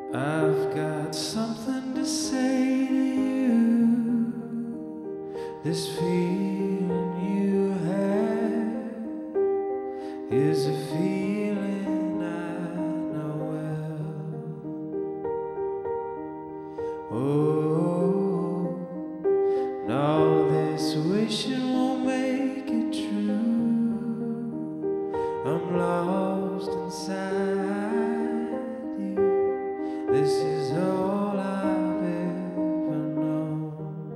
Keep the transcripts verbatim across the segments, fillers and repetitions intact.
I've got something to say to you. This feeling you have is a feeling I know well. Oh, and all this wishing won't make it true. I'm lost inside you. This is all I've ever known.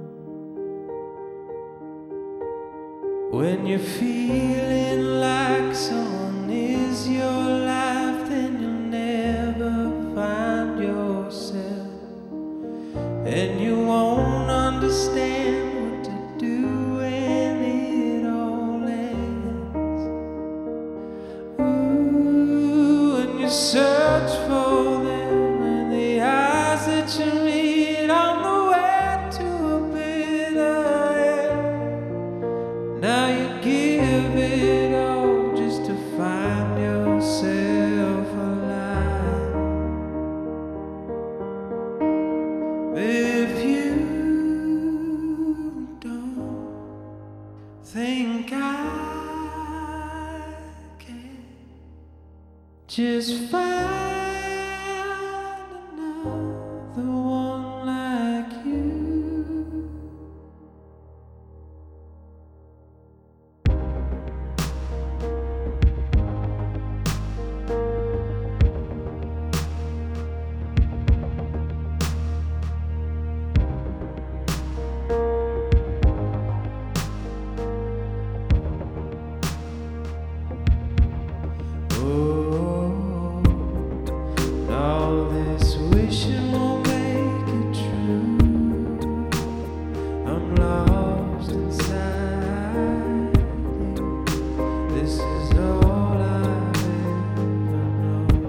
When you're feeling like someone is your life, then you'll never find yourself, and you won't understand what to do when it all ends. Ooh, when you search for them in the eyes that you meet on the way to a bitter end. Now you give it all just to find yourself alive. If you don't think I can just find another one like you. Oh, and all this wishing won't make it true. I'm lost inside you. This is all I've ever known.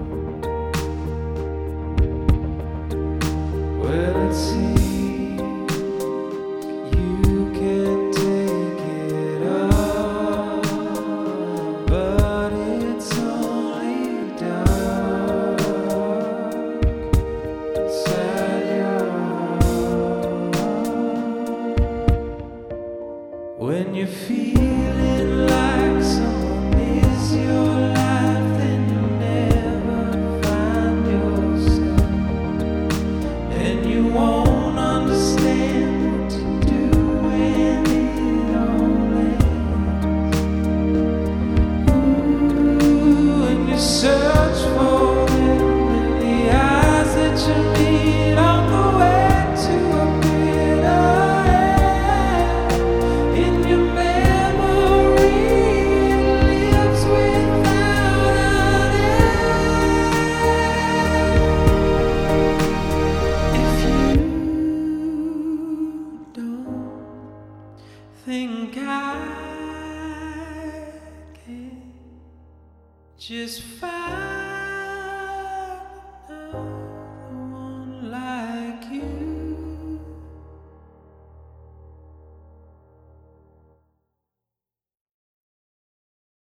Well, it seems you can't take it all, but it's only dark inside your heart. When you're feeling like someone is your life, then you'll never find yourself, and you won't understand what to do when it all ends. Ooh, and you search for them in the eyes that you meet on the way to a bitter end. In your memory, it lives without an end. If you don't think I can just find